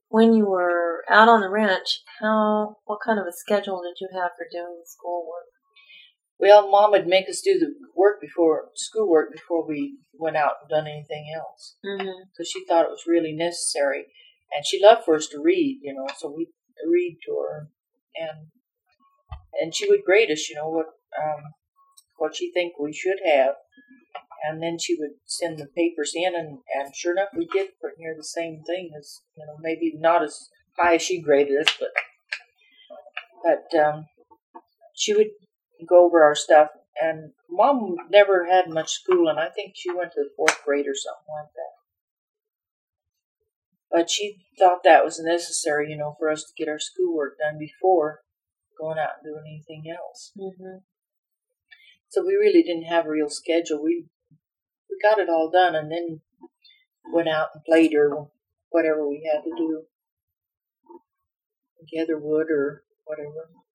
when you were out on the ranch, what kind of a schedule did you have for doing schoolwork? Well, Mom would make us do the schoolwork before we went out and done anything else. Because she thought it was really necessary. And she loved for us to read, so we'd read to her. And she would grade us, what she think we should have. And then she would send the papers in, and sure enough, we did pretty near the same thing as, maybe not as high as she graded us, but she would go over our stuff. And Mom never had much school, and I think she went to the 4th grade or something like that. But she thought that was necessary, for us to get our schoolwork done before going out and doing anything else. So we really didn't have a real schedule. We got it all done, and then went out and played or whatever we had to do. Gather wood or whatever.